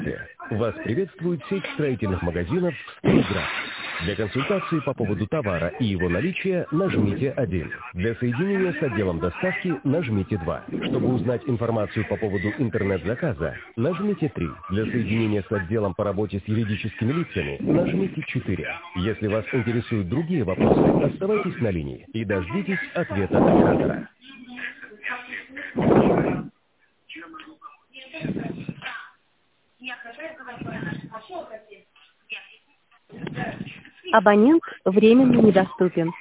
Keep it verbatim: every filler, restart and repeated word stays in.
Вас приветствует сеть строительных магазинов «Стройград». Для консультации по поводу товара и его наличия нажмите один. Для соединения с отделом доставки нажмите два. Чтобы узнать информацию по поводу интернет-заказа, нажмите три. Для соединения с отделом по работе с юридическими лицами нажмите четыре. Если вас интересуют другие вопросы, оставайтесь на линии и дождитесь ответа оператора. Абонент временно недоступен.